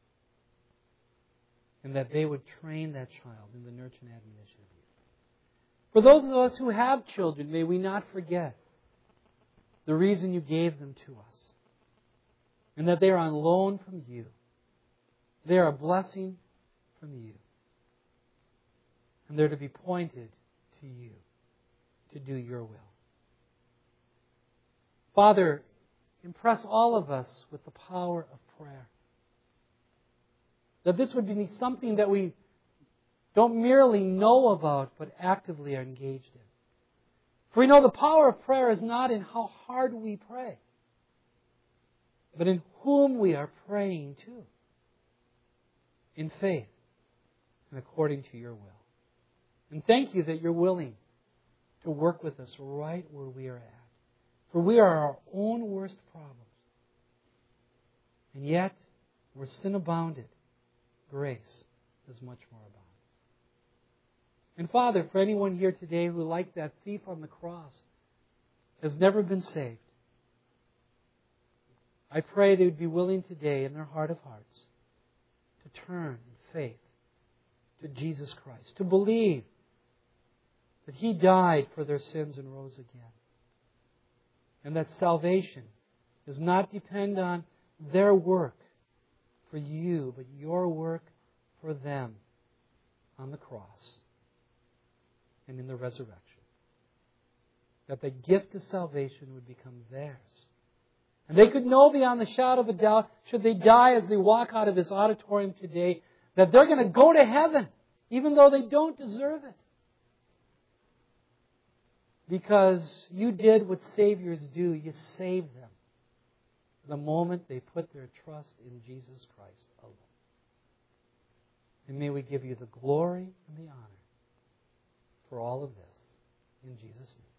And that they would train that child in the nurture and admonition of you. For those of us who have children, may we not forget the reason you gave them to us. And that they are on loan from you. They are a blessing from you. And they're to be pointed to you to do your will. Father, impress all of us with the power of prayer. That this would be something that we don't merely know about, but actively are engaged in. For we know the power of prayer is not in how hard we pray, but in whom we are praying to, in faith and according to your will. And thank you that you're willing to work with us right where we are at. For we are our own worst problems. And yet, where sin abounded, grace is much more abounding. And Father, for anyone here today who, like that thief on the cross, has never been saved, I pray they would be willing today in their heart of hearts to turn in faith to Jesus Christ, to believe that He died for their sins and rose again. And that salvation does not depend on their work for you, but your work for them on the cross and in the resurrection. That the gift of salvation would become theirs. And they could know beyond the shadow of a doubt, should they die as they walk out of this auditorium today, that they're going to go to heaven, even though they don't deserve it. Because you did what Saviors do. You saved them the moment they put their trust in Jesus Christ alone. And may we give you the glory and the honor for all of this. In Jesus' name.